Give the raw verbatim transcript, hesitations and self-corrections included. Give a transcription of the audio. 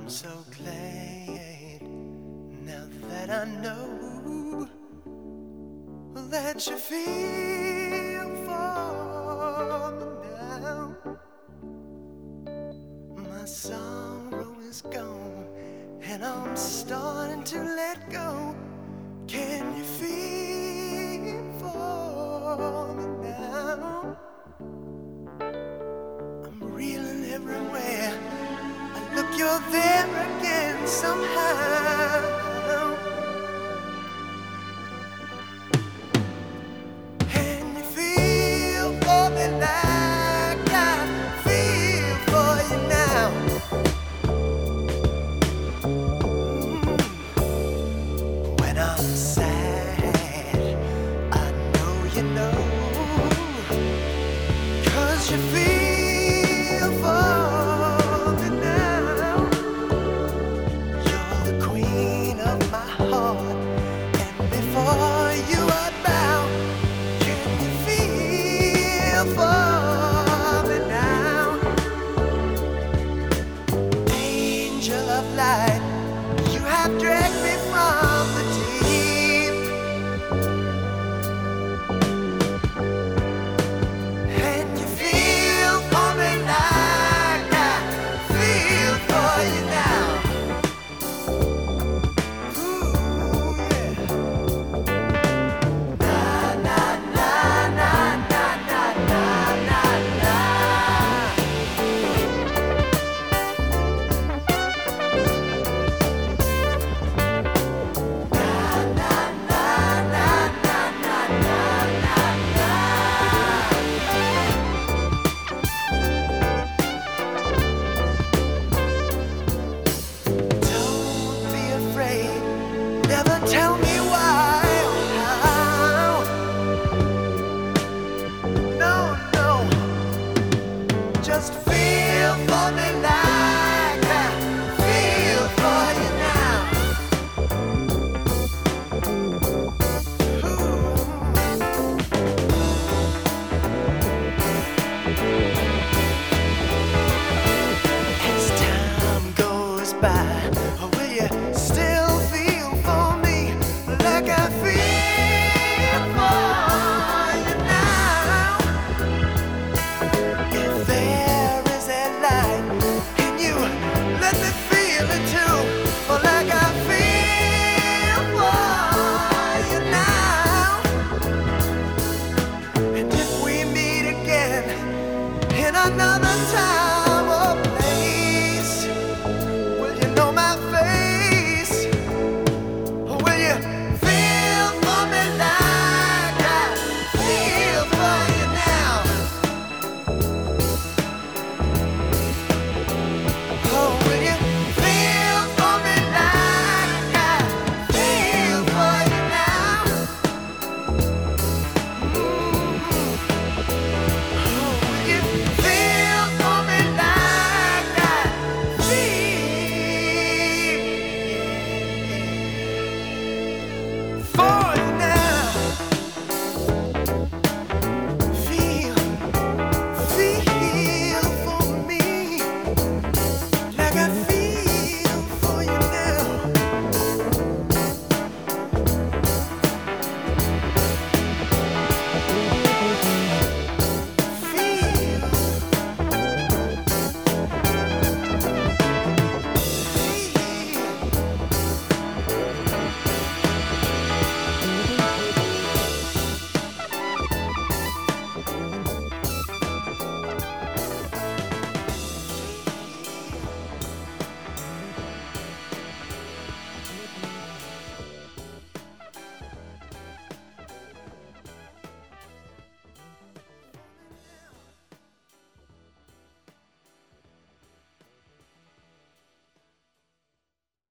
I'm so glad now that I know that you feel for me now. My sorrow is gone and I'm starting to let go. Can you feel for me now? I'm reeling everywhere. I look, you're there again somehow. Can you feel for me like I feel for you now? Mm. When I'm sad, I know you know, 'cause you feel for me now. You're the queen of my heart, and before you I bow. Can you feel for me now? Angel of light, you have dragged me